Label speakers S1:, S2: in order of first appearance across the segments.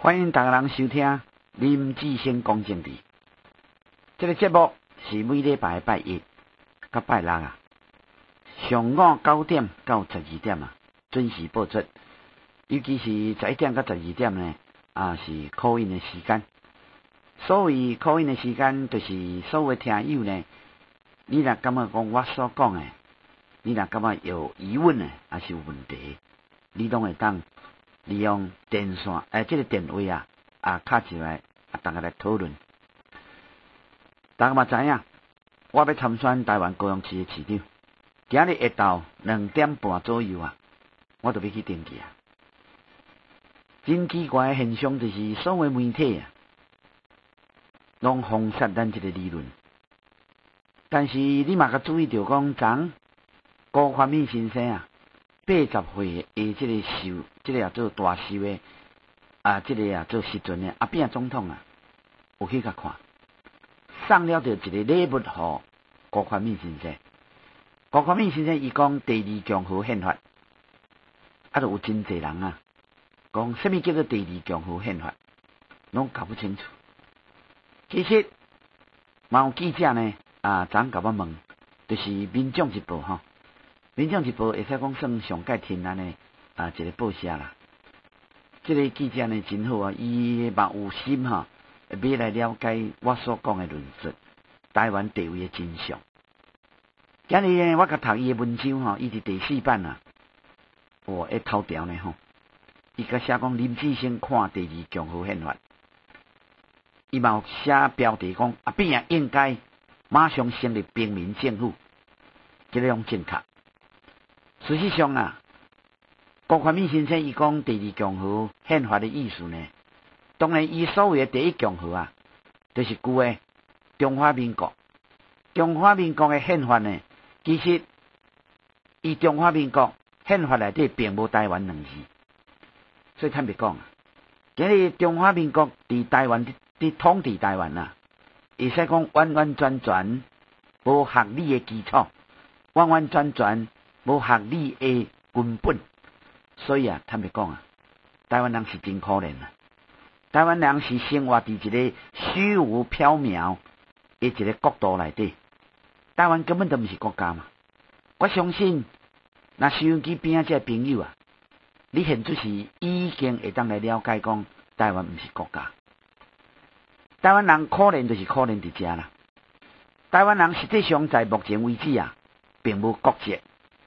S1: 欢迎大家人收听林志升讲政治。这个节目是每礼拜拜一到拜六上午9点到12点准时播出。尤其是11点到12点呢，是 call in 的时间。所谓 call in 的时间，就是所有听友呢，你若感觉讲我所讲的，你若感觉有疑问的，还是有问题，你拢会当利用电线这个电话敲进来大家来讨论。大家嘛知影，我要参选台湾高雄市的市长，今日下昼2点半左右我就要去登记真奇怪的现象就是，所有媒体拢封杀咱这个理论，但是你嘛甲注意到讲，昨高环民先生80岁的这个寿，这个做大寿的这个做时阵的阿扁总统有去甲看，送了着一个礼物给高环民先生。高环民先生伊讲第二共和宪法，就有真侪人讲什么叫做第二共和宪法，拢搞不清楚。其实嘛有记者呢昨甲我问，就是民众日报民众日报会使讲算上界天然的一个报社啦。这个记者呢真好伊嘛有心要来了解我所讲的论述，台湾地位的真相。今日呢，我甲读伊的文章伊伫第4版一头条呢伊甲写讲林志升看第二共和宪法，伊嘛有写标题讲阿扁应该马上成立平民政府，这个用正确。事实上高环民先生伊讲第二共和宪法的意思呢，当然伊所谓的第一共和就是旧的中华民国。中华民国的宪法呢，其实伊中华民国宪法内底并无台湾2字。所以坦白讲今日中华民国伫台湾伫统治台湾会使讲完完全全无合理的基础，完完全全无合理的根本。所以坦白讲台湾人是真可怜台湾人是生活伫一个虚无缥缈的一个国度内底，台湾根本都毋是国家嘛。我相信若收音机边这朋友你现在是已经会当来了解讲台湾毋是国家。台湾人可怜就是可怜伫遮啦。台湾人实际上在目前为止并无国籍。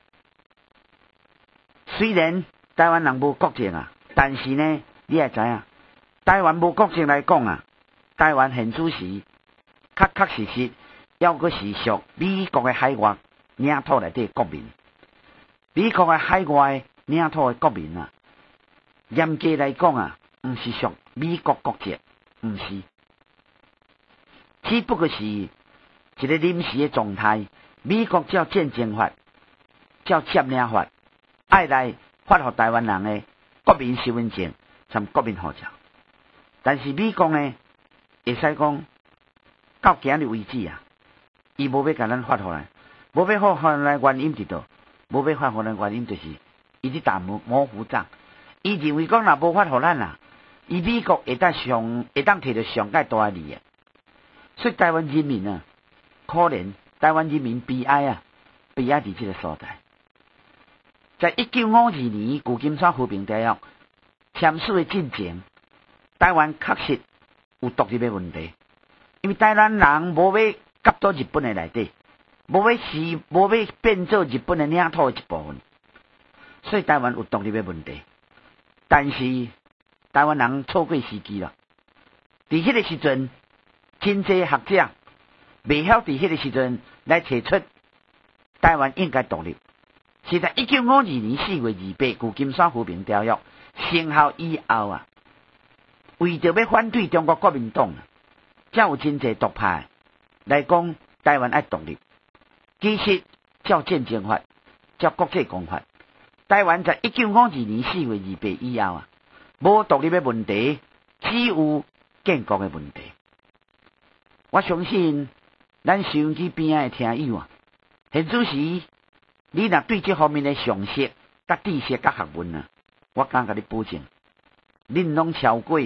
S1: 虽然台湾人无国籍但是呢，你也知影，台湾无国籍来讲台湾现在是确实要阁是属美国的海外领土内底的国民。美国的海外领土的国民严格来讲毋是属美国国籍，毋是，只不过是一个临时的状态。美国照战争法、照占领法，爱来发予台湾人的国民身份证、参国民护照。但是美国呢，会使讲到今日为止伊无要甲咱发予来，无要发予来原因伫倒？无要发予咱原因就是伊伫打模糊仗。伊认为讲若无发予咱伊美国会当摕到上界大的利益。所以台湾人民可怜，台湾人民悲哀悲哀伫这个所在。在1952年旧金山和平条约签署的进前，台湾确实有独立的问题，因为台湾人无要夹到日本的内底，无要变做日本的领土的一部分，所以台湾有独立的问题。但是台湾人错过时机了。伫迄个时阵，真济学者未晓伫迄个时阵来提出台湾应该独立。是在1952年4月28日旧金山和平条约生效以后为着要反对中国国民党才有真济独派来讲台湾爱独立。其实照战争法、照国际公法，台湾在1952年4月28日以后无独立的问题，只有建国的问题。我相信咱收音机边的听友现在时你若对这方面的常识、甲知识、甲学问我敢甲你保证，恁拢超过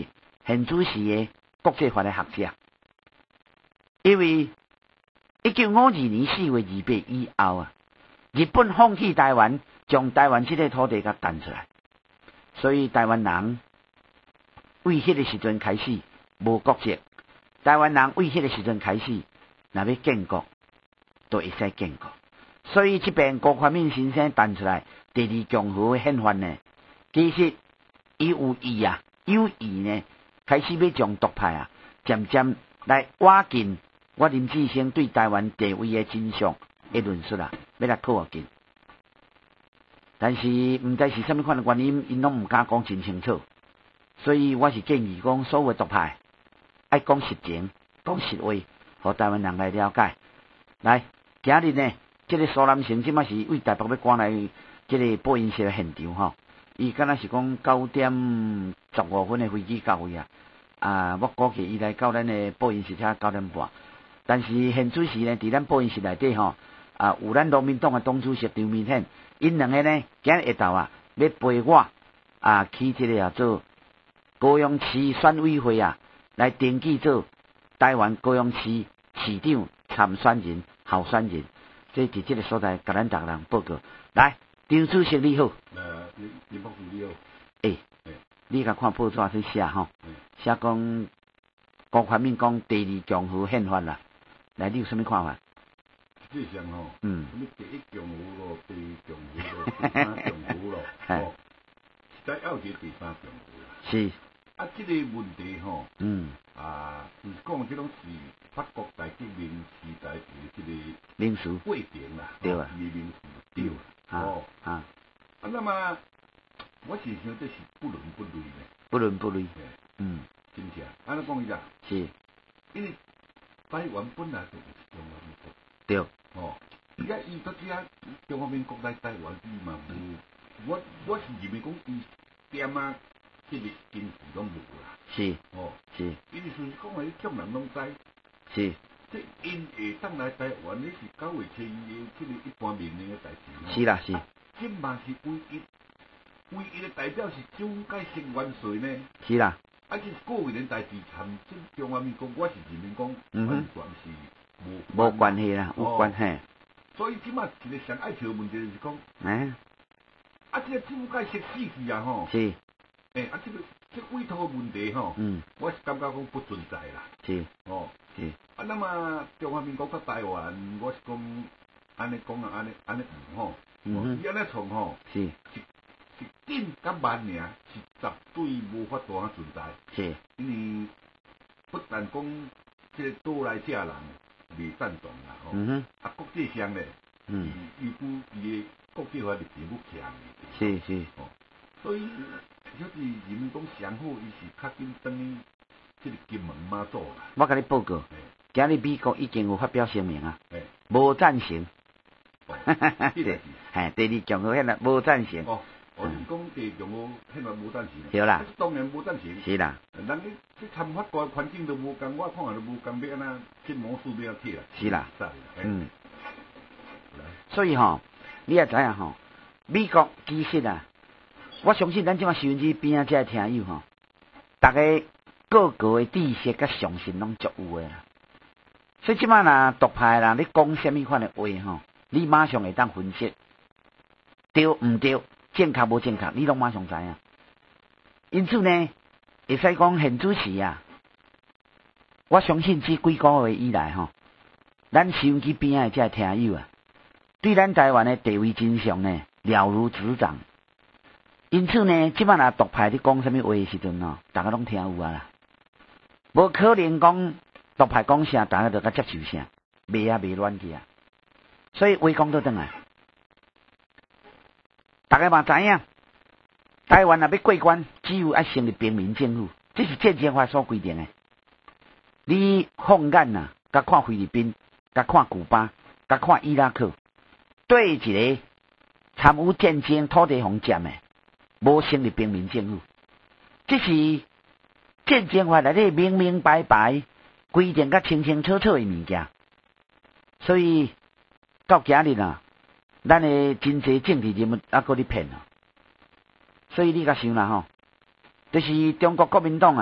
S1: 现主时的国际法的学者，因为1952年4月28日以后啊，日本放弃台湾，将台湾这个土地给弹出来，所以台湾人为迄个时阵开始无国籍，台湾人为迄个时阵开始，若要建国，都会使建国。所以这边郭怀民先生弹出来第二共和的宪法呢，其实伊有意啊，有意呢，开始要将独派啊，渐渐来瓦解我林志升对台湾地位的真相的论述啊，要来靠近。但是毋知是啥物款的原因，因拢毋敢讲真清楚。所以我是建议讲，所有的独派爱讲实情，讲实话，互台湾人来了解。来，今日呢，这个苏南成即马是为台北要赶来这个播音室的现场吼。伊敢若是讲9点15分的飞机到位啊，我估计伊来到咱的播音室才9点半。但是现主时呢，伫咱播音室内底吼，有咱国民党的党主席张明显，因两个呢，今日下昼要陪我去这个做高雄市选委会来登记做台湾高雄市市长参选人、候选人，这伫这个所在，甲咱逐个人报告。来，张主席你好。
S2: 你报告你好。
S1: 你甲看报纸去写吼，写讲郭怀民讲第二共和宪法啦。来，你有啥物看法？
S2: 这项吼，你第一共和咯，第二共和咯，第三共和咯，再要一个第三共和啦。
S1: 是。
S2: 这个问题吼，就是讲这种是法国大革命时代的这个
S1: 民俗
S2: 过程啦，
S1: 对啊，
S2: 民俗对啦，那么我是想这是不伦不类的，
S1: 不伦不类，
S2: 真正，安尼讲伊啦，
S1: 是，
S2: 因为台湾本来就不是中华民国，
S1: 对，
S2: 而家伊到遮中华民国来台湾，伊嘛无，我是认为讲伊点这个经费拢无啦，
S1: 是，是，
S2: 意思是讲话众人拢知，
S1: 是，
S2: 这因会当来台湾，你是9月7日的这个一般命令的代志，
S1: 是啦，是，
S2: 这嘛是唯一的代表是蒋介石元帅呢，
S1: 是啦，
S2: 这是个人的代志，参这中华民国，我是认为讲完全是
S1: 无关系啦，无关系。
S2: 所以即马一个上爱笑的问题就是讲，这个蒋介石死去吼，
S1: 是。
S2: 这委托问题吼，我是感觉讲不存在啦。
S1: 是，
S2: 是。那么中华民国甲台湾，我是讲安尼讲安尼吼，伊安尼创吼，是紧甲慢尔，是绝对无法度存在。
S1: 是。
S2: 因为不但讲这多来遮人未赞同啦，国际上咧，伊的国际法是并不强。
S1: 是是。
S2: 所以。就是人民讲上好，伊是较紧当这个金门马祖啦。
S1: 我甲你报告，今日美国已经有发表声明无赞成。
S2: 是。
S1: 第二共和宪法无赞成。
S2: 你讲第二共和宪法无赞成。
S1: 对啦。
S2: 当然无赞成。
S1: 是啦。
S2: 人你参法国环境都无共，我看都无共，要安那这魔术要铁啦。
S1: 是啦。所以你也知影美国其实我相信咱即马收音机边这听友大家各个的知识甲常识拢足有诶啦。所以即马独派啦，你讲什么款的话你马上会当分析对毋对，正确无正确，你拢马上知影。因此呢，会使讲现主时我相信这几个月以来咱收音机边这听友对咱台湾的地位真相呢了如指掌。因此呢，即摆独派伫讲什么话的时阵大家拢听有啦，无可能讲独派讲啥，大家就甲接受啥，袂乱去所以话讲倒转来，大家嘛知影，台湾要过关，只有要成立平民政府，这是战争法所规定的。你放眼甲看菲律宾，甲看古巴，甲看伊拉克，对一个参与战争土地方占的。无成立平民政府，这是战争法内底明明白白规定甲清清楚楚的物件。所以到今日咱的真济政治人物搁咧骗所以你甲想啦就是中国国民党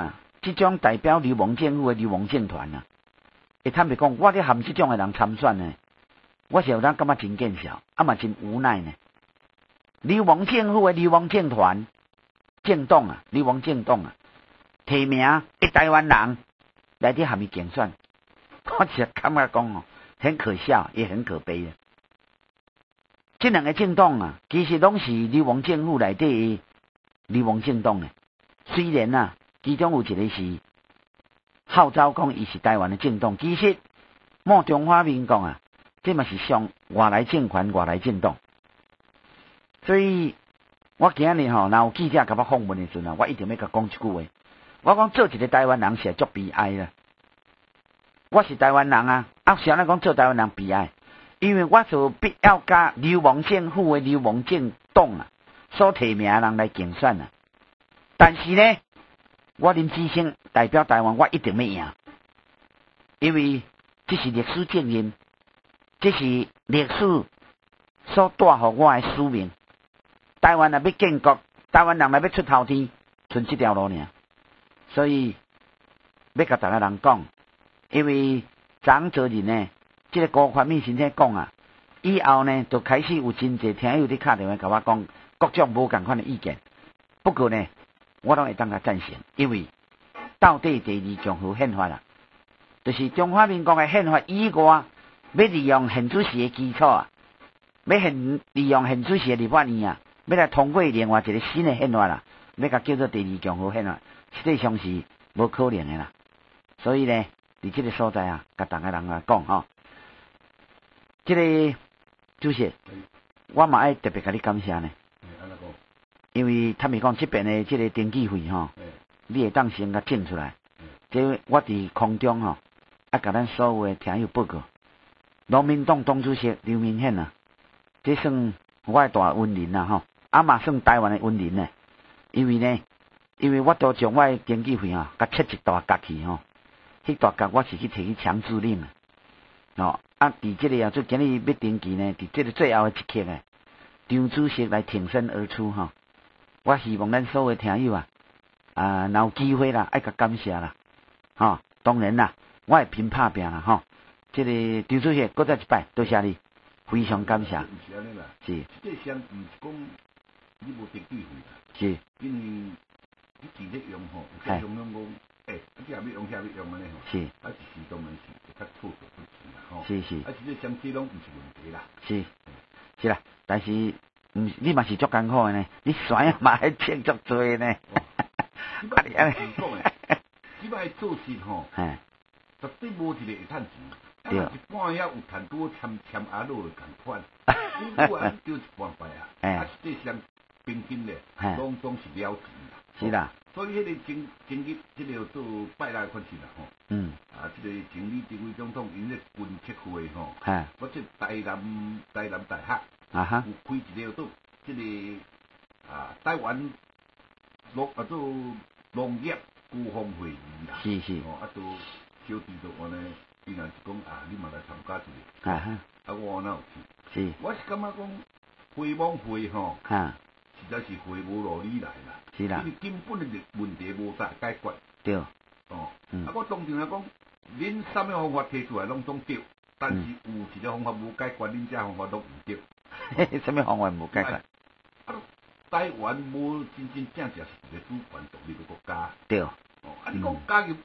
S1: 这种代表流氓政府的流氓政团啊，会坦白讲，我咧含这种的人参选呢，我是有当感觉真见笑，嘛真无奈呢。流氓政府的流氓政团政党啊，流氓政党啊，提名一台湾人来伫含伊竞选，我是感觉讲哦，很可笑，也很可悲啊。这两个政党啊，其实拢是流氓政府内底的流氓政党呢。虽然啊，其中有一个是号召讲伊是台湾的政党，其实莫中华民国啊，这嘛是上外来政权、外来政党。所以，我今日吼，若有记者甲我访问的时阵啊，我一定要甲讲一句话。我讲做一个台湾人是足悲哀啦。我是台湾人啊，谁人讲做台湾人悲哀？因为我所必要甲流氓政府的流氓政党啊，所提名的人来竞选啊。但是呢，我林志升代表台湾，我一定要赢，因为这是历史经验，这是历史所带给我的使命。台湾若要建国，台湾人若要出头天，剩这条路尔。所以要甲大家人讲，因为昨做人呢，这个高宽面先生讲啊，以后呢，就开始有真侪听友伫打电话甲我讲各种无共款的意见。不过呢，我拢会当甲赞成，因为到底第二共和宪法啦，就是中华民国的宪法以外，要利用宪主席的基础啊，要利用宪主席的立法院啊，要来通过另外一个新的宪法啦，要甲叫做第二共和宪法，实际上是无可能的啦。所以呢，伫这个所在啊，甲大家人啊讲吼，这个主席，我嘛爱特别甲你感谢呢。因为他们讲这边的这个登记费吼，你会当先甲整出来。这我伫空中吼，甲咱所有的听友报告，国民党党主席刘明显啊，这算我的大恩人啦吼，嘛算台湾的恩人呢。因为我都将我的登记费吼，甲切一大角去吼，迄大角我是去摕去强制领啊。哦，伫这个做今日要登记呢，伫这个最后的一刻呢，张主席来挺身而出吼。我希望咱所有听友啊，若有机会啦，爱甲感谢啦，吼，当然啦，我会拼拍拼啦，吼。这个张主席，搁再一摆，多谢你，非常感谢。是。
S2: 这项毋是讲你无登记费啦。
S1: 是。
S2: 因为你直接用吼，有些用讲，这也要用，遐要用安尼吼。是。就是当然是会较措手不及啦，吼。是是。这相机拢毋是问题啦。是。
S1: 是啦，但是。你嘛是足艰苦的呢，你选啊嘛还欠足多呢。
S2: 你摆讲诶，你摆做事吼，绝对无一个会趁钱。对。一半遐有趁多签阿老共款，你有啊丢一半块啊，实际上平均咧，拢是了钱啦。是啦。所以迄个经济，这个做拜拉款是啦吼。这个前理这位总统因咧军测会吼，我这台南大学。有开一个做这个台湾做农业高峰会议啦，是是，都小弟就安尼，伊若是讲你嘛来参加一个，我哪有去？是，我是感觉讲会网会吼，实在是会无路理来啦，是啦，因为根本的问题无啥解决，对，我当然来讲，恁什么方法提出来拢总对，但是有一个方法无解决，恁这方法都唔对。
S1: 什么方法无解决？
S2: 台湾无真正是一个主权独立的国家。对。你讲加入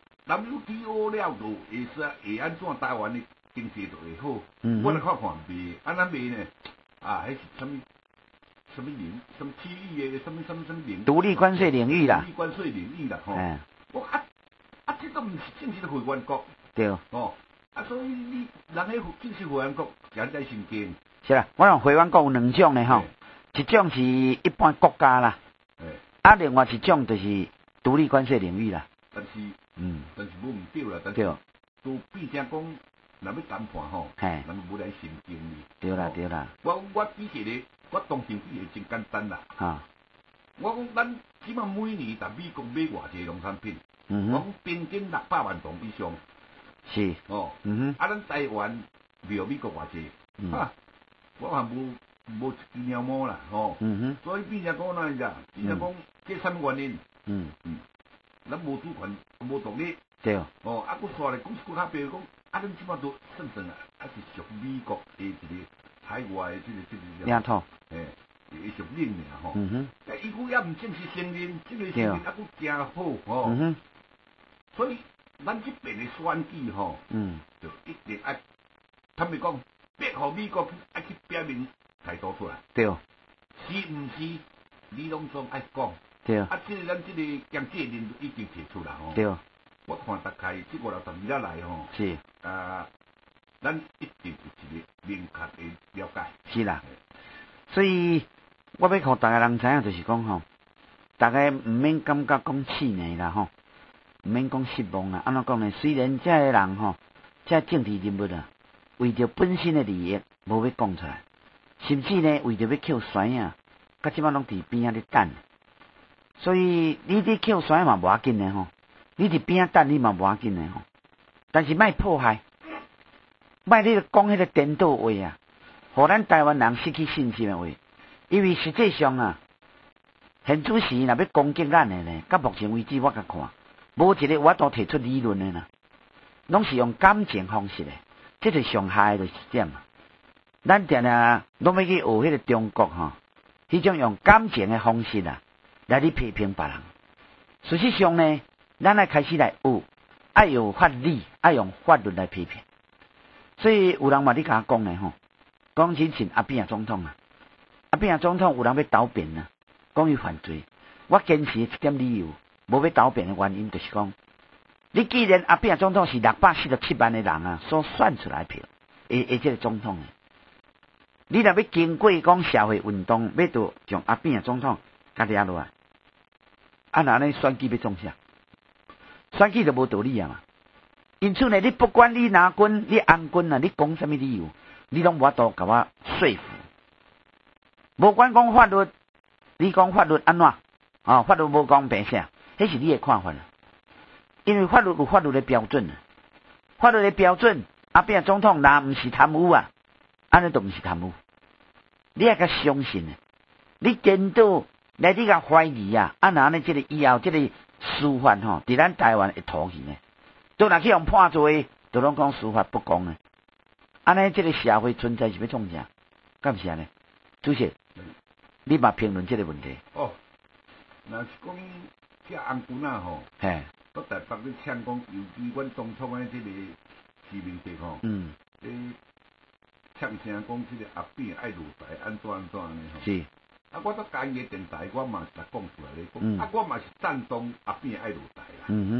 S2: WTO 了，就会安怎台湾的经济就会好？我来看看袂，安那袂呢？迄是什么领？什么区域的？什么领？
S1: 独立关税领域啦。
S2: 独立关税领域啦，吼。我这都毋是正式的会员国。对。所以你人迄正式会员国，人在先见。是啦，我讲会员国有两种的吼，一种是一般国家啦，另外一种就是独立关税领域啦。 但是无唔对啦，但是都毕竟讲，若要谈判吼，人无来先经哩。对啦对啦。我比一个，我当场比个真简单啦。我讲咱起码每年在美国买偌济农产品，我讲平均600万吨以上。是。咱台湾卖美国偌济？我还无一鸟毛啦，吼，所以变成讲哪样？变成讲这什么原因？ 咱无主权，无独立。
S1: 对。
S2: 哦，啊，佫煞来讲佫较白讲，啊，恁即摆都算算啊，啊是属美国的一个海外的这个
S1: 领土。
S2: 伊属领尔吼。但伊佫也毋正式承认，这个承认啊佫诚好吼。所以咱这边的选举吼，就一定爱，坦白讲，逼互美国爱去表明态度出来。
S1: 对。
S2: 是毋是？你拢总爱讲。
S1: 对。
S2: 啊，这个咱这个经济人已经提出啦吼。
S1: 对。
S2: 我看大概这5、62仔来吼。
S1: 是。
S2: 咱一定有一个明确的了解。
S1: 是啦。所以我要互大家人知影，就是讲吼，大家毋免感觉讲气馁啦吼，毋免讲失望啦。安怎讲呢？虽然这个人吼，这政治人物啊，为着本身的利益，无要讲出来，甚至呢，为着要扣选啊，甲即摆拢伫边仔咧等。所以你伫扣选嘛无要紧的吼，你伫边仔等你嘛无要紧的吼，但是莫迫害，莫你讲迄个颠倒话啊。互咱台湾人失去信心的话，因为实际上啊，现主席若要攻击咱的呢，到目前为止我甲看，无一个我都提出理论的啦，拢是用感情方式的，这是上害的就是点啊。咱定定拢要去学迄个中国吼，迄种用感情的方式啊，来去批评别人。事实上呢，咱爱开始来学，爱有法理，爱用法律来批评。所以有人嘛咧甲我讲呢吼。讲真像阿扁总统啊，阿扁总统有人要倒辩啊，讲伊犯罪。我坚持一点理由，无要倒辩的原因就是讲，你既然阿扁总统是647万的人啊所选出来票，这个总统，你若要经过讲社会运动，要到将阿扁总统甲抓落来，啊那呢选举要创啥？选举就无道理啊嘛。因此呢，你不管你拿军、你安军啊，你讲什么理由？你拢无法度甲我说服，无管讲法律，你讲法律安怎？法律无讲白啥，迄是你的看法啦。因为法律有法律的标准啊，法律的标准，阿扁总统若毋是贪污啊，安尼都毋是贪污。你也甲相信啊，你见到来你甲怀疑啊，那呢？这个以后这个司法吼，伫咱台湾会拖去呢，都若去用判罪，都拢讲司法不公呢。安尼，这个社会存在是要创啥？敢毋是安尼？主席，你嘛评论这个问题。
S2: 若是讲这安军啊吼，
S1: 嘿，
S2: 到台北咧呛讲，尤其阮总统的这个市民地吼，呛声讲这个阿扁爱落台，安怎安尼吼。是。啊，我到家己的电台，我嘛是讲出来咧，讲啊，我嘛是赞同阿扁爱落台啦。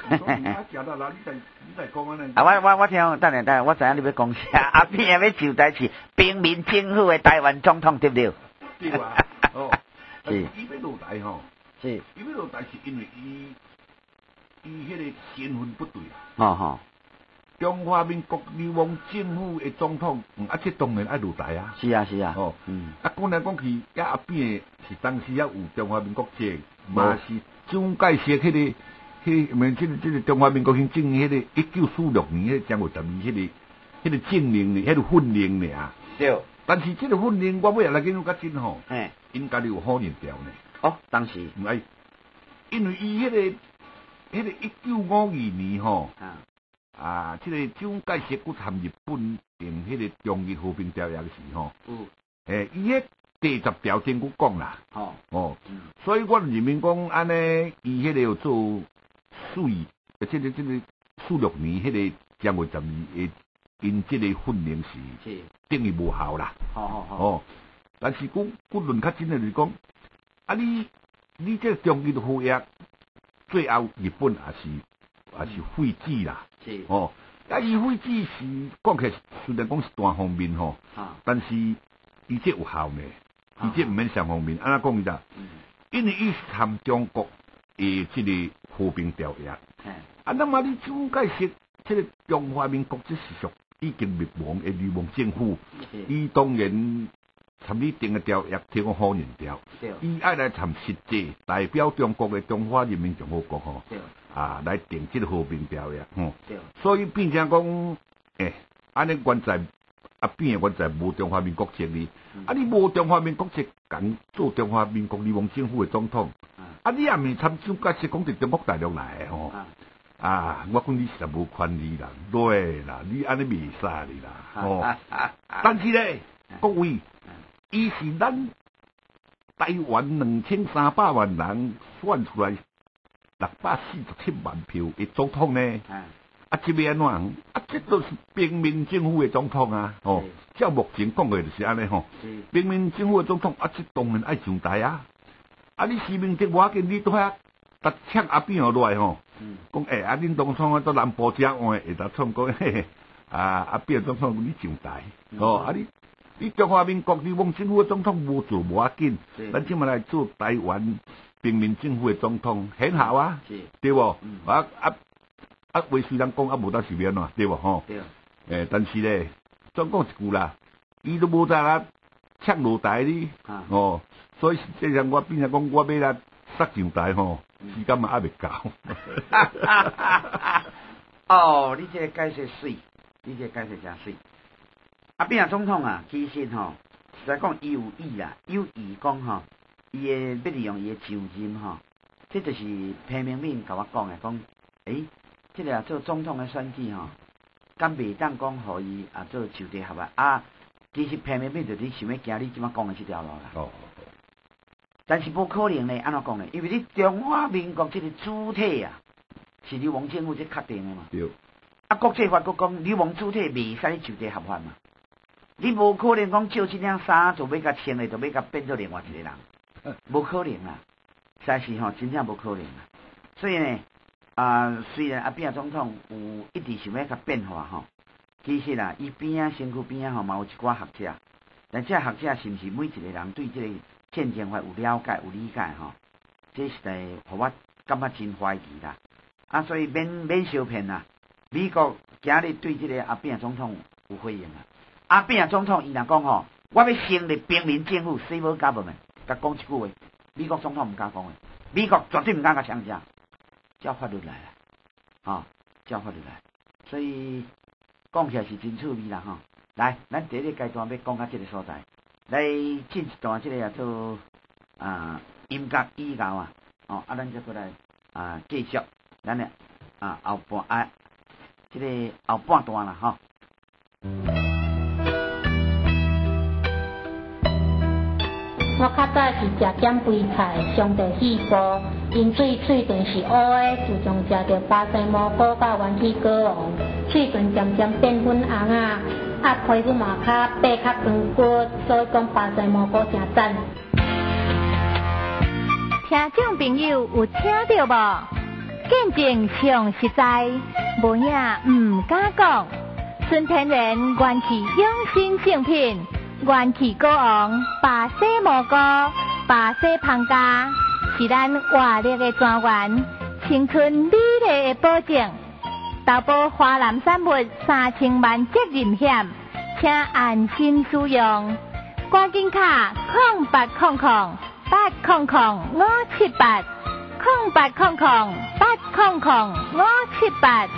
S1: 我听，等下，我知影你要讲啥。阿扁要就代是平民政府的台湾总统，对不对？
S2: 对啊，是。伊要落台吼，是。伊要落台是因为伊迄个身份不对啊。中华民国流亡政府的总统，这当然爱落台啊。
S1: 是啊。
S2: 讲来讲去，阿扁是当时有中华民国籍，嘛是蒋介石迄个。这个中华民国行政迄个1946年迄个10月12迄个政令呢，迄个训令尔。对。但是这个训令我尾来见较真吼，因家己有好认调呢。
S1: 当时。
S2: 唔系，因为伊迄个1952年吼，这个蒋介石佮参日本订迄个中日和平条约的时吼，伊迄第10条真佮讲啦。所以我认为讲安尼，伊迄个有做。这个46年迄个10月12日，因这个训练是等于无效啦。但是讲论较真的就是讲，你这中日和约，最后日本也是废止啦。伊废止是讲起来虽然讲是单方面吼，但是伊这有效呢，伊这毋免双方面。安怎讲伊啦？因为伊是含中国的这个。和平条约，那么你蒋介石这个中华民国这是属已经灭亡的流亡政府，伊当然参你定的条约提供好认调，伊爱来参实际代表中国的中华人民共和国吼，来定这个和平条约，所以变成讲，安尼原在阿扁原在无中华民国籍哩，你无中华民国籍，敢做中华民国流亡政府的总统。 啊，你也未参像假设讲伫中国大陆来的吼。我讲你实无权利啦，对啦，你安尼袂使哩啦，哦。但是咧，各位，伊是咱台湾2300万人选出来647万票的总统呢。这边安怎？这都是平民政府的总统啊，哦。照目前讲的就是安尼吼。平民政府的总统这当然爱上台啊。你市民得我见你都遐。搭抢阿扁落来吼，讲恁总统到南部遮换，会当创讲阿扁总统你上台，哦，你中华民国你往政府的总统无做无要紧，咱即马来做台湾平民政府的总统很好啊，对无？话虽然讲无当是变喏，对无吼？但是咧，总讲一句啦，伊都无在啦抢落台哩，哦，所以实际上我变成讲我要来杀上台吼。时间嘛还未到。
S1: 哦，你这个解释水，你这个解释真水。扁总统啊，其实吼，实在讲伊有意啦，有意讲吼，伊的要利用伊的就任吼，这就是彭明敏甲我讲的，讲这个做总统的选举吼，敢袂当讲互伊做就地合啊？其实彭明敏就是想要行你即马讲的这条路啦。哦。但是不可能呢，安怎讲呢？因为你中华民国这个主体啊，是流亡政府这确定的嘛。对。国际法国讲流亡主体袂使就地合法嘛。你无可能讲照这件衫就要甲穿的，就要甲变做另外一个人，无可能啊！实在是吼，真正无可能啊。所以呢，虽然扁总统有一直想要甲变化吼，其实啦，伊边身躯边吼嘛有一寡学者，但这学者是毋是每一个人对这个？宪政法有了解有理解吼，这实在互我感觉真怀疑啦。所以免相骗啦。美国今日对这个扁总统有回应啦。扁总统伊若讲吼，我要成立平民政府 civil government， 甲讲一句话，美国总统唔敢讲的，美国绝对唔敢甲强加，照法律来啦，照法律来。所以讲起来是真趣味啦吼。来，咱第一个阶段要讲到这个所在。来进一段这个叫做音乐以后咱再过来继续咱的后半这个后半段啦吼。
S3: 我较早是食减肥菜，上地细波，因嘴唇是乌的，自从食着巴西蘑菇甲元气果王，嘴唇渐渐变粉红啊。皮肤嘛较白较光骨，所以讲巴西蘑菇真赞。
S4: 听众朋友有听到无？见证上实在，无影唔敢讲。纯天然元气养生圣品，元气果王巴西蘑菇、巴西胖加，是咱活力的泉源，青春美丽的保证。投保华南产物3000万责任险，请安心使用。赶紧卡0800-578-0800-578。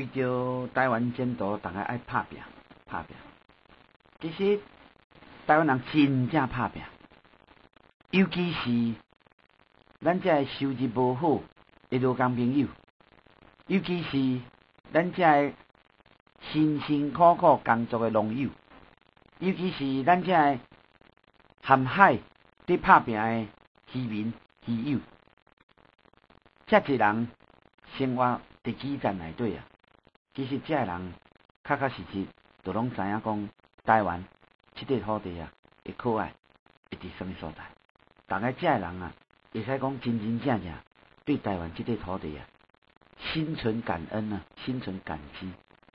S1: 着台湾前途，大家爱拍拼。其实台湾人真正拍拼，尤其是咱这收入无好的劳工朋友，尤其是咱这辛辛苦苦工作的农友，尤其是咱这含海伫拍拼的渔民渔友，遮侪人生活伫基层内底啊。其实遮人确确实实都拢知影讲，台湾这块土地啊，会可爱，会伫什么所在？大概遮人啊，会使讲真真正正对台湾这块土地啊，心存感恩啊，心存感激。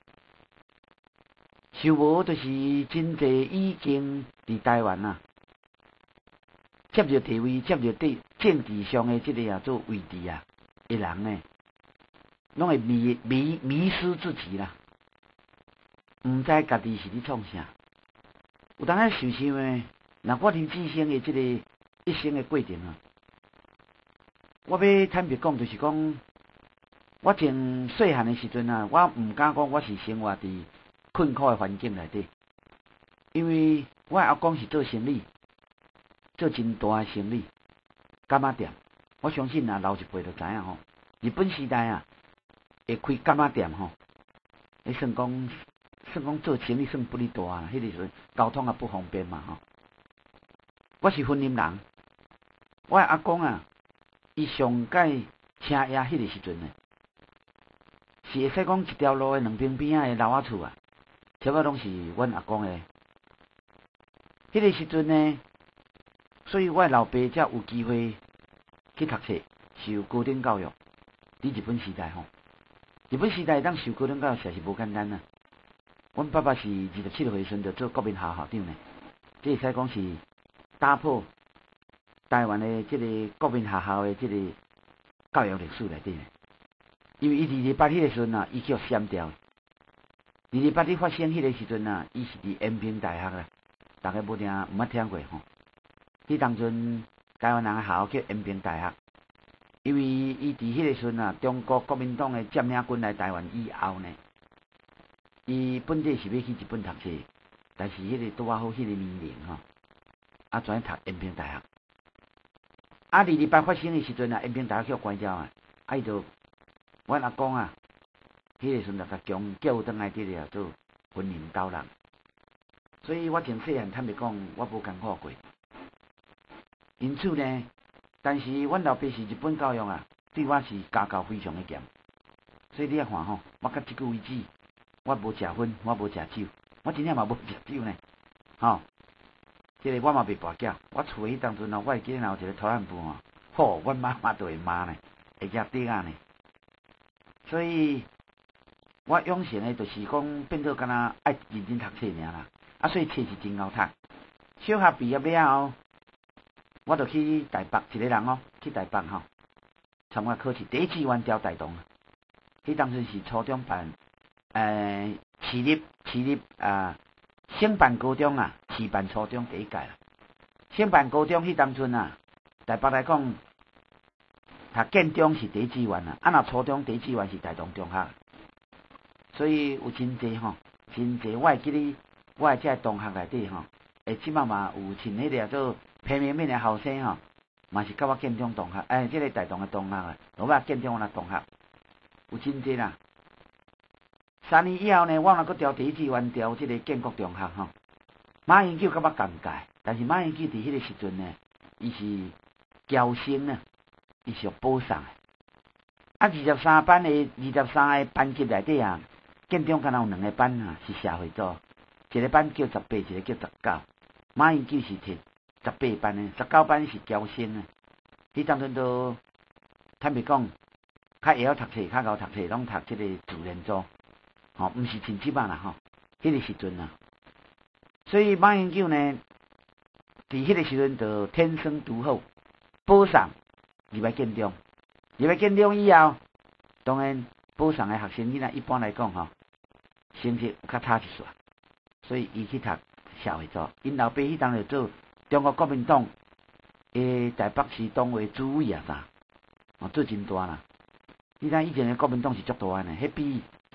S1: 想无就是真侪已经伫台湾啊，接着地位，接着政治上的这个啊做位置啊的人呢，拢会迷失自己啦，毋知家己是咧创啥。有当时想想诶，若我林志升诶这个一生诶过程啊，我要坦白讲，就是讲，我从细汉诶时阵啊，我毋敢讲我是生活伫困苦诶环境内底，因为我阿公是做生意，做真大诶生意，柑仔店。我相信啊，老一辈就知影吼，日本时代啊，会开柑仔店吼，你算讲做生意算不哩大啦，迄个时阵交通也不方便嘛吼。我是婚姻人，我阿公啊，伊上届车爷迄个时阵呢，是会使讲一条路的两边边仔的楼仔厝啊，差不多拢是阮阿公的。迄个时阵呢，所以我老爸才有机会去读册，受高等教育。伫日本时代吼，日本时代当受高等教育实在是无简单啊。阮爸爸是27岁时阵就做国民校校长呢，这会使讲是打破台湾的这个国民学校的这个教育历史内底呢。因为伊228迄个时阵啊，伊叫删掉。228咧发生迄个时阵啊，伊是伫延平大学啦，大家无听过吼。迄当阵台湾人的学校叫延平大学，因为伊伫迄个时阵啊，中国国民党的占领军来台湾以后呢，伊本地是要去日本读册，但是迄个拄好迄个年龄吼，啊转读延平大学。啊，228发生的时阵啊，延平大学叫关掉啊，伊就阮阿公啊，迄个时阵就甲强叫倒来伫了做婚姻导人，所以我从细汉坦白讲，我无艰苦过。因此呢，但是阮老爸是日本教育啊，对我是家教非常的严。所以你也看吼，我到即句为止，我无食薰，我无食酒，我真正嘛无食酒呢。吼，即个我嘛袂跋筊，我厝迄当阵啊，我会记得有一个拖烂布吼，吼，阮妈妈都会骂呢，会夹底啊呢。所以，我养成的就是讲变做敢若爱认真读册尔啦。啊，所以册是真好读。小学毕业了后，我就去台北，一个人哦，去台北吼，参加考试，第一志愿调台东。迄当阵是初中办，市立省办高中啊，市办初中第一届啦。省办高中迄当阵啊，台北来讲，读建中是第一志愿啊，若初中第一志愿是台东中学。所以有真济吼，真济我会记哩，我的这同学内底吼，即嘛嘛有像迄个做平面面的后生吼，嘛是甲我建中同学，即个台东的同学啊，我甲建中的同学有真济啦。3年以后呢，我若阁调第一志愿调即个建国中学吼，马英九感觉尴尬，但是马英九伫迄个时阵呢，伊是侨生啊，伊是保送的。23班的23个班级内底啊，建中敢若有2个班啊是社会组，一个班叫18，一个叫19。马英九是摕18班的，19班是侨生啊。迄当阵都坦白讲，较会晓读册，较贤读册，拢读即个自然组，吼，毋是亲戚啊啦吼。迄个时阵啊，所以马英九呢，伫迄个时阵就天生独厚，保送入来建中。入来建中以后，当然保送的学生囡仔一般来讲吼，成绩较差一撮，所以伊去读社会组。因老爸迄当就做中国国民党诶台北市党委主委啊啥，做真大啦。你睇以前的国民党是足大呢，迄比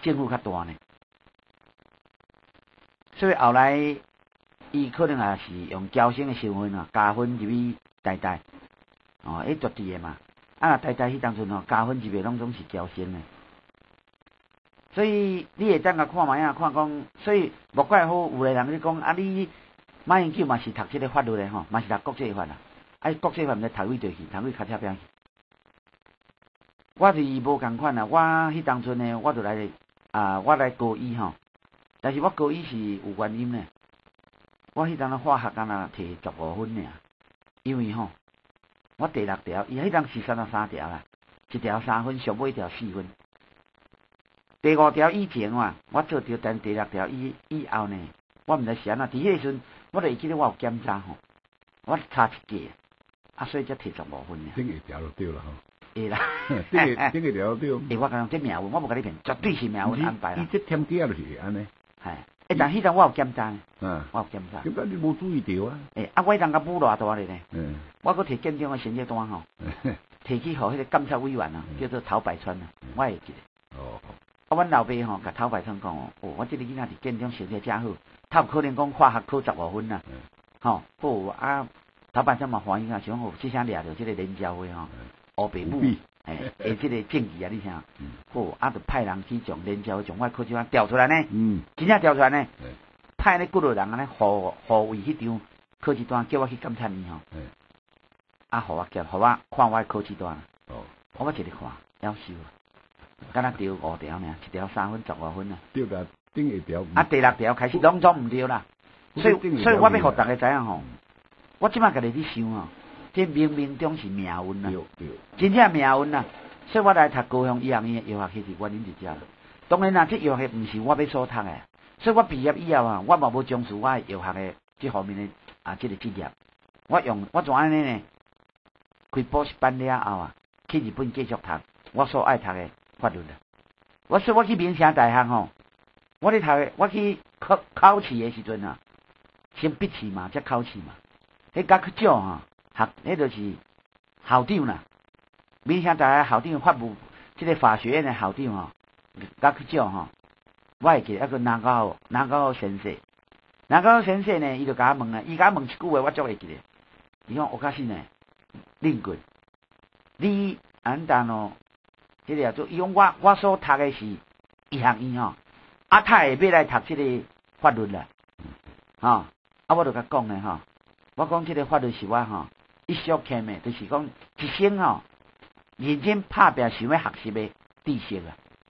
S1: 政府较大呢。所以后来，伊可能也是用侨生的身份啊，加分入去台大，哦，迄绝对的嘛。啊，台大迄当阵吼，加分入去拢总是侨生的。所以你会当甲看卖啊，看讲，所以无怪好，有个人咧讲啊，你马英九嘛是读即个法律的吼，嘛是读国际法啦。啊，国际法毋知读位倒去，读位较车边去。我是无共款啊，我迄当阵呢，我就来我来高一吼，但是我高一是有原因呢。我迄当化学敢若摕15分尔，因为吼，我第6条，伊迄当是33条啦，一条3分，上尾一条4分。第5条以前啊，我做着，但第6条以后呢，我毋知是安怎。伫迄个时阵，我就会记得我有检查吼，我差一格，啊，所以才摕15分尔。
S2: 顶一条就对啦吼。
S1: 会啦，
S2: 顶一条对。
S1: 我讲这命运，我无甲你骗，绝对是命运安排啦。
S2: 伊这添加就是安尼。
S1: 系，但迄阵我有检查，我有检查。
S2: 检查你无注意到啊？
S1: 我迄阵甲舞偌大咧呢？我搁摕建中的成绩单吼，摕去互迄个监察委员啊，叫做陶百川啊，我会记得。阮老爸吼，甲陶百川讲我这个囡仔伫建中成绩真好，他有可能讲化学考15分啊。吼，好陶百川嘛欢喜啊，想即声掠着即个联招会吼，乌爸母，即个证据啊，你听，好就派人去从联招从我考卷调出来呢，真正调出来呢，派咧几个人安尼护卫迄张考试单，叫我去检查伊吼，互我看我的考试单，我一直看，夭寿。敢若调5条呢，一条3分15分啊。
S2: 对啦，顶一条。
S1: 第6条开始拢总毋对啦，所以我要互大家知影吼，我即摆家己伫想吼，这冥冥中是命运啊，真正命运啊。所以我来读高雄医学院的药学系是原因伫遮啦。当然啦，这药学毋是我要所读的，所以我毕业以后啊，我嘛无从事我的药学的这方面的这个职业。我怎安尼呢？开补习班了后啊，去日本继续读我所爱读的法律啦。所以我去明城大学吼，我去考试的时阵啊，先笔试嘛，再考试嘛。迄甲较少吼，迄就是校长啦。明城大学校长法务，即个法学院的校长吼，甲较少吼。我会记得一个南高先生，南高先生呢，伊就甲我问啊，伊甲我问一句话，我足会记得。伊讲我较信呢，令贵，你安当哦，即个做，伊讲我所读的是医学院吼，他会要来读即个法律啦，我就甲讲咧吼，我讲即个法律是我吼一生欠的，就是讲一生吼认真打拼想要学习的知识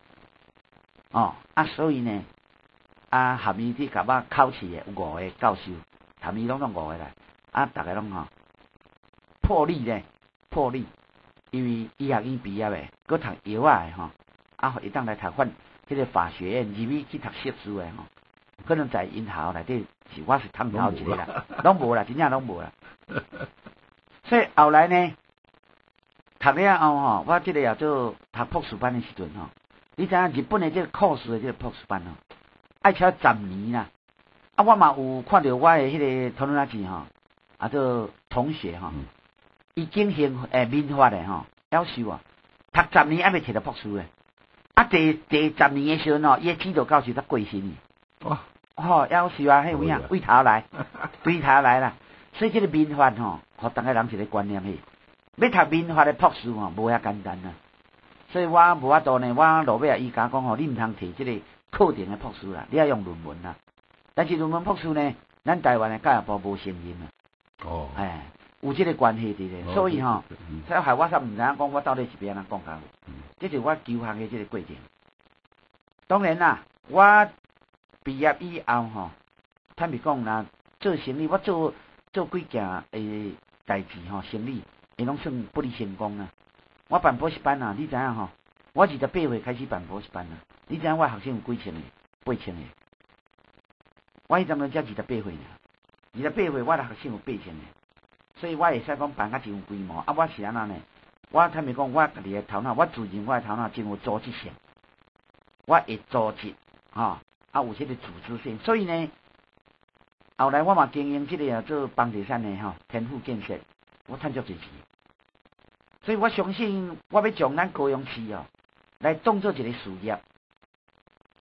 S1: 啊，所以呢，下面伫甲我考试的有5个教授，下面拢5个来，大家拢吼破例，因为医学院毕业的，佮读药的吼，会当来读迄个法学院，入去读硕士的吼，可能在因校内底我是探头一个啦，拢无啦，真正拢无啦。所以后来呢，读了后吼，我即个也做读博士班的时阵吼，你知影日本的这个考试的这个博士班吼，爱超10年啦。我嘛有看到我的迄个同学子吼，做同学吼，伊进行民法的吼，夭寿啊，读10年还未摕到博士的。第10年的时阵吼，伊指导教授才过身去。夭寿啊，迄有影，位头来啦。所以这个民法吼，互大家人一个观念去，要读民法的博士吼，无遐简单啦。所以我无法度呢，我落尾啊，伊甲讲吼，你毋通摕这个课程的博士啦，你要用论文啦。但是论文博士呢，咱台湾的教育部无承认啦。有这个关系伫咧，所以吼，所以害我才毋知影讲我到底是要安怎讲教。这是我求学的这个过程。当然啦，我毕业以后吼，坦白讲啦，做生意我做几件代志吼，生意伊拢算不离成功啦。我办补习班啊，你知影吼？我28岁开始办补习班啦。你知影我学生有几千个？8千个。我迄阵才28岁呢，28岁我的学生有8千个，所以我会使讲办甲真有规模。我是安怎呢？我坦白讲，我家己的头脑，我自认我的头脑真有组织性，我会组织有这个组织性。所以呢，后来我嘛经营这个做房地产的天府建设，我赚足侪钱。所以我相信，我要将咱高雄市来当做一个事业，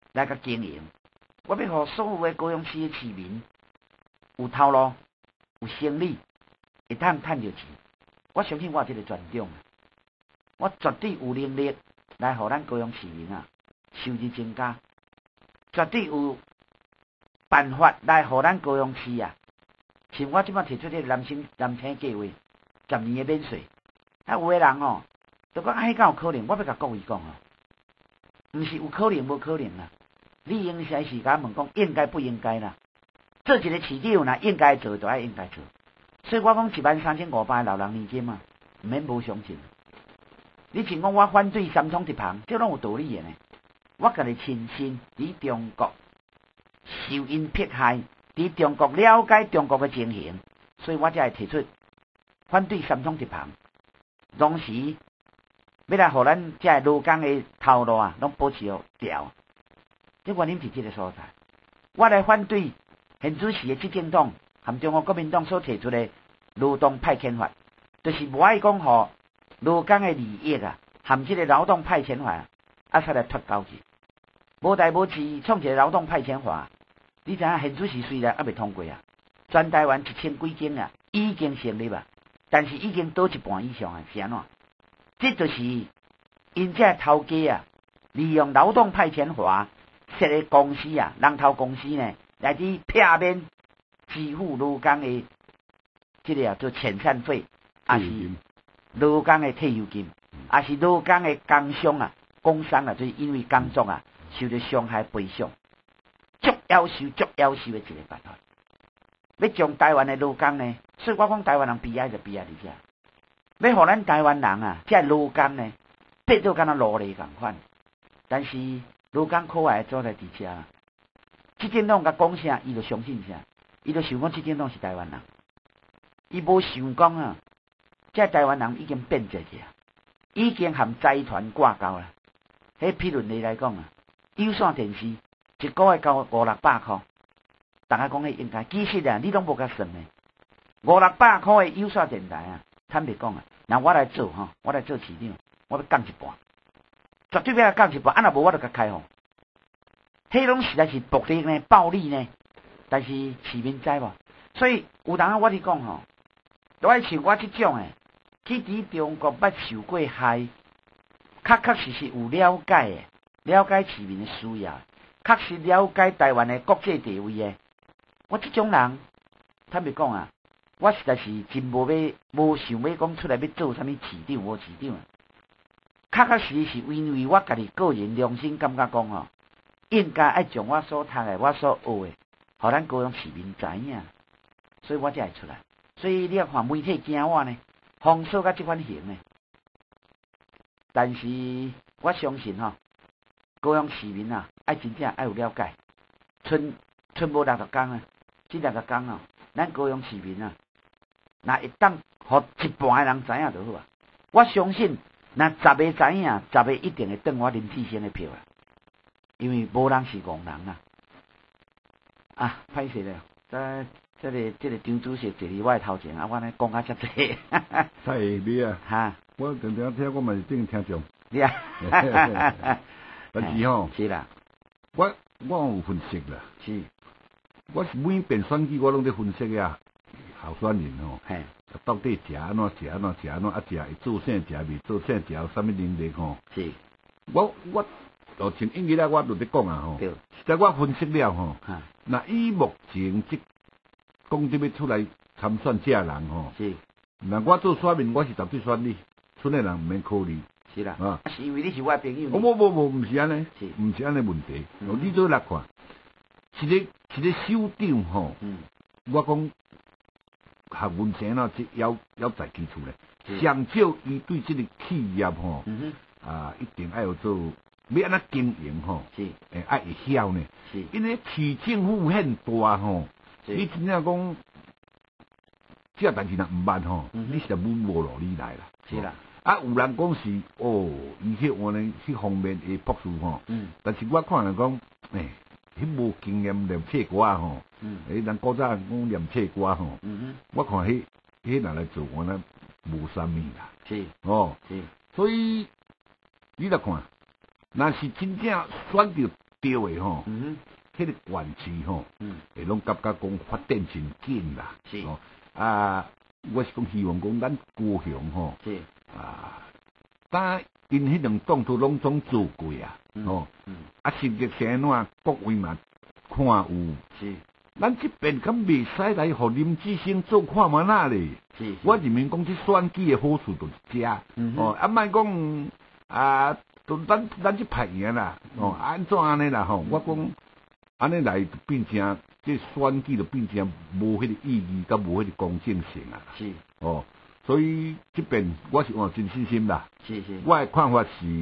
S1: 来甲经营。我要互所有的高雄市的市民有头路、有生理，会通趁着钱。我相信我这个专长，我绝对有能力来互咱高雄市民啊收入增加，绝对有办法来互咱高雄市啊。像我即摆提出这个南青计划，10年的免税。啊，有的人哦，就讲迄敢有可能？我要甲各位讲哦，毋是有可能无可能啦。你应该是甲问讲应该不应该啦？做一个市长啦，应该做就爱应该做。所以我讲13500的老人年金啊，毋免无相信。你像讲我反对三通一旁，这拢有道理的呢。我家己亲身伫中国受因迫害，伫中国了解中国的情形，所以我才会提出反对三通一旁。同时，要来互咱这劳工的头路啊，拢保持掉。这原因是这个所在。我来反对现主时的执政党含中国国民党所提出的劳动派遣法，就是无爱讲互劳工的利益啊，含这个劳动派遣法啊，才来脱钩去。无代无志创一个劳动派遣法，你知影现主时虽然还未通过啊，全台湾1000几间啊，已经成立啊。但是已经倒一半以上啊，是安怎？这就是因这头家啊，利用劳动派遣法设的公司啊，人头公司呢，来去片面支付劳工的这个做遣散费，还是劳工的退休金，还是劳工的工伤啊、工伤啊，就是因为工作啊受到伤害赔偿，足夭寿的一个办法。要将台湾的劳工呢，所以我讲台湾人悲哀就悲哀伫遮，要互咱台湾人啊，这劳工呢，变做敢若奴隶共款。但是劳工可爱所在伫遮，执政党甲讲啥，伊就相信啥，伊就想讲执政党是台湾人，伊无想讲啊，这台湾人已经变质去啊，已经含财团挂钩啦。迄譬如你来讲啊，有线电视一个月交500-600块。大家讲迄应该，其实啊，你拢无甲算诶。500-600块诶有线电台啊，坦白讲啊，那我来做吼，我来做市长，我要降一半，绝对要降一半。若无我就甲开放。迄拢实在是暴力呢、暴力呢，但是市民知无？所以有当啊，我伫讲吼，都爱像我即种诶，去伫中国捌受过害，确实有了解诶，了解市民诶需要，确实了解台湾诶国际地位诶。我这种人，坦白讲啊，我实在是真无想要讲出来要做啥物市长无市长啊。确实是因为我家己个人良心感觉讲哦，应该爱将我所读的、我所学的，互咱高雄市民知影，所以我才会出来。所以你要看媒体惊我呢，封锁甲这款型呢。但是我相信吼，高雄市民啊，爱真正爱有了解，剩无60天啊。这60天哦，咱高雄市民啊，若会当互一半的人知影就好啊。我相信，若10个知影，10个一定会转我林志升的票啊。因为无人是戆人啊。啊，歹势了，这个张主席坐伫我的头前啊，我呢讲啊遮济。
S2: 太你啊！
S1: 哈，
S2: 我常常听，我嘛是正听众。
S1: 你啊，
S2: 但是吼，
S1: 是啦，
S2: 我有分析啦。
S1: 是。
S2: 我是每遍选举，我拢在分析啊，候选人吼，到底食安怎，啊，食会做啥食未做啥食有啥物能力吼？
S1: 是。
S2: 我就像英语啦，我就咧讲啊吼，实在我分析了吼，那以目前即讲要出来参选这人吼，
S1: 是。
S2: 那我做选民，我是绝对选你，村的人唔免考虑。
S1: 是啦。啊，是因为你是我朋友。
S2: 无，唔是安尼，唔是安尼问题。你做来看。一个首长吼，我讲学文成咯，即要在基础咧。上少伊对即个企业吼，一定爱有做，要安怎经营吼，爱会晓呢。因为市政府很大吼，你真正讲，这代志若唔捌吼，你是无落你来啦。
S1: 是啦。
S2: 啊，有人讲是伊迄换呢，迄方面会博士吼，但是我看人讲，迄无经验念册瓜吼，人古早讲念册瓜吼，我看迄若来做，我呢无啥物啦。
S1: 是
S2: 哦，
S1: 是，
S2: 所以你来看，若是真正选到对的吼，迄个园区吼，会拢感觉讲发展真紧啦。
S1: 是
S2: 哦，我是讲希望讲咱高雄吼，
S1: 是
S2: 但因迄两栋都拢总做过啊，实际上怎各位嘛看有，
S1: 是，
S2: 咱这边敢袂使来互林志升做看嘛那咧？
S1: 是，
S2: 我认为讲这选举的好处就是这，莫讲都咱这派赢啦，安怎安尼啦吼？我讲安尼来变成这选举就变成无迄个意义，甲无迄个公正性啊。
S1: 是，
S2: 所以这边我是真信心啦。
S1: 是。
S2: 我的看法是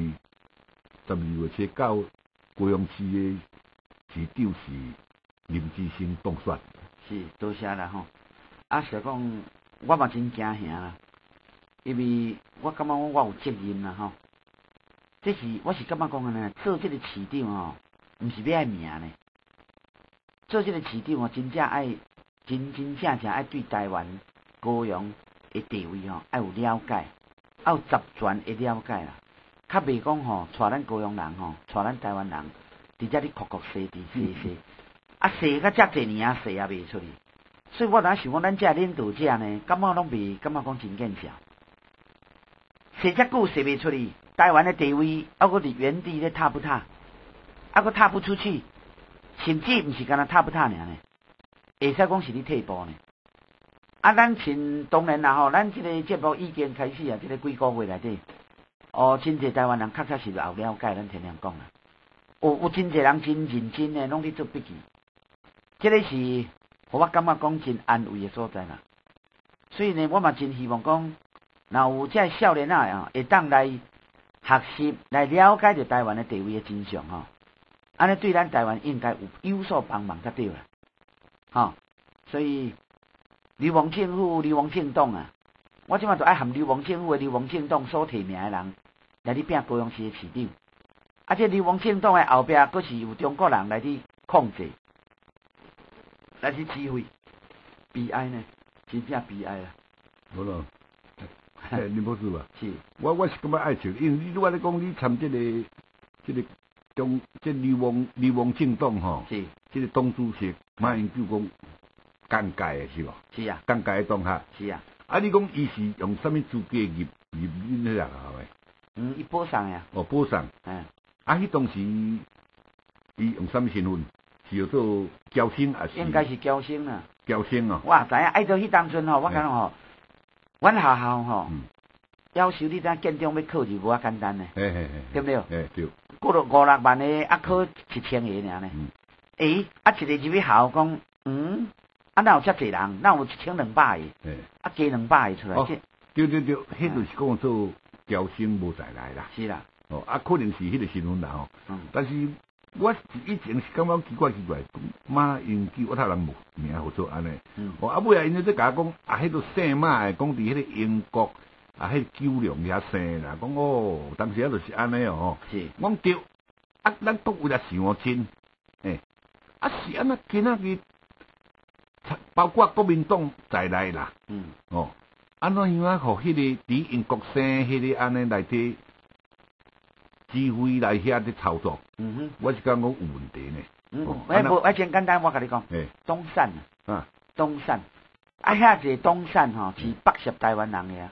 S2: 12月7到高雄市的市长是林志升当选。
S1: 是，多谢啦吼。实讲我嘛真惊吓啦，因为我感觉我有责任啦吼。我是感觉讲呢，做这个市长吼，毋是要爱名呢。做这个市长真正爱真正爱对台湾高雄的地位爱有了解，爱有十全的了解啦。较袂讲带咱高雄人带咱台湾人，伫遮咧哭西西，甲遮侪年洗也袂出去。所以我当想讲，咱遮领导者呢，感觉拢袂感觉讲真见效，洗遮久洗袂出去，台湾的地位还搁伫原地咧踏不踏，还搁踏不出去。甚至毋是干那踏不踏尔呢，会使讲是咧退步呢。咱当然啦咱这个节目已经开始这个几个月内底，真侪台湾人确实是有了解咱天天讲啦。有真侪人真认真的拢咧做笔记，这个是互我感觉讲真安慰的所在啦。所以呢，我嘛真希望讲，若有这少年会当来学习来了解着台湾的地位的真相安尼对咱台湾应该有所帮忙才对啦，所以流亡政府、流亡政党我即马就爱含流亡政府、流亡政党所提名的人来去拼高雄市的市长，这流亡政党的后壁佫是有中国人来去控制，来去指挥，悲哀呢，真正悲哀啦。
S2: 好了，你不是吧？
S1: 是，
S2: 我是感觉爱笑，因为你我咧讲你参这个。这流亡政党
S1: 是
S2: 这个党主席马英九讲尴尬的是无？
S1: 是啊，
S2: 尴尬的党下
S1: 是啊。
S2: 你讲伊是用什么资格入恁迄个的？
S1: 伊保送呀。
S2: 保送。迄当时伊用什么身份？是叫做交生还是？
S1: 应该是交生啦。
S2: 交生
S1: 哇，知影爱到迄当阵我感觉阮学校要求你当建中要考就无啊简单呢，对不对？
S2: 对。
S1: 过了5-6万的，考1000个尔呢。一个入去校讲，哪有遮济人？哪有1200个？加200个出来。
S2: 对，迄就是讲做交生无再来啦。
S1: 是啦。
S2: 可能是迄个身份啦但是我以前是感觉奇怪，马英九我读人无名好做安尼。尾因在甲我讲，迄个姓马的，讲伫迄个英国。迄9良遐生啦，讲当时就是安尼
S1: 是，
S2: 我对，咱都为了想真，是安那今仔日，包括国民党在内啦，安怎样互迄个伫英国生迄个安尼来底指挥来遐伫操作，我是感觉有问题呢。
S1: 无，真简单，我甲你讲，东山东山，遐一个东山是80台湾人的。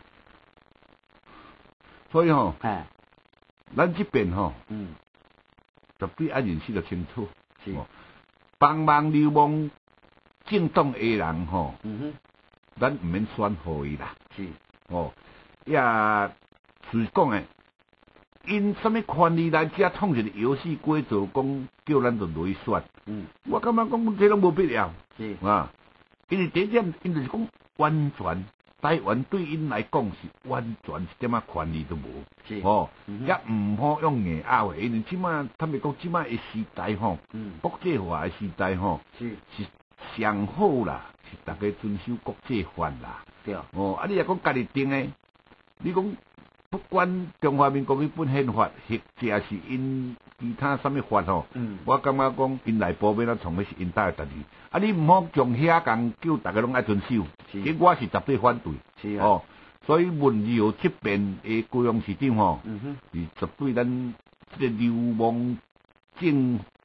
S2: 所以咱这边绝对要认识得清楚。
S1: 是，
S2: 帮忙流亡政党的人咱唔免选互伊啦。
S1: 是，
S2: 也就是讲因什么权利来遮创一个游戏规则，讲叫咱就落去选。我感觉讲这拢无必要。
S1: 是
S2: 因为第一点，因就是讲完全。台湾对因来讲是完全一点仔权利都无，也唔好用硬拗的，因为即马他们讲即马的时代国际化的时代是上好啦，是大家遵守国际法啦。
S1: 对。
S2: 你若讲家己定的，你讲不管中华民国迄本宪法，或者是因其他什么法我感觉讲因内部要咱从的是因大的代志。你唔好从遐讲叫大家拢爱遵守，我是绝对反对。
S1: 是
S2: 所以文耀这边的高雄市长是绝对咱这个流亡政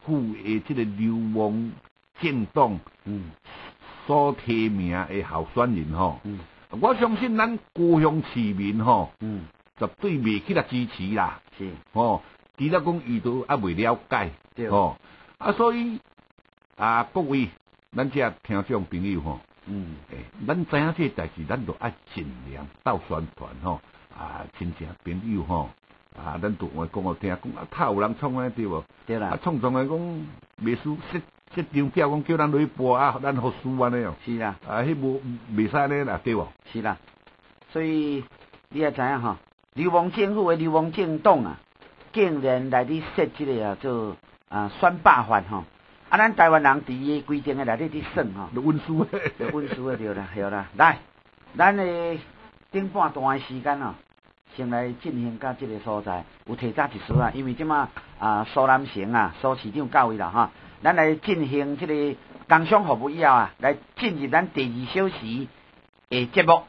S2: 府的这个流亡政党所提名的候选人吼，我相信咱高雄市民吼，绝对袂去来支持啦，
S1: 是
S2: 吼，除了讲伊都还未了解，吼，所以各位咱这听众朋友吼，咱知影这代志，咱就爱尽量斗宣传吼，亲戚朋友吼。咱都我讲好听，讲他有人创啊，对无？
S1: 对啦。
S2: 创来讲，秘书设张票，讲叫咱落去播咱好输安尼哦。
S1: 是啦。
S2: 迄无袂使咧啦，对无？
S1: 是啦。所以你也知影吼，流亡政府的流亡政党竟然来伫设这个做选罢法吼。咱台湾人伫伊规定的内底伫算吼。
S2: 温书的。
S1: 温书的对啦，对啦。来，咱的顶半段的时间先来进行到这个所在，有提早一丝因为即马苏南城苏市长到位啦哈，咱来进行这个工商服务以后来进入咱第2小时的节目。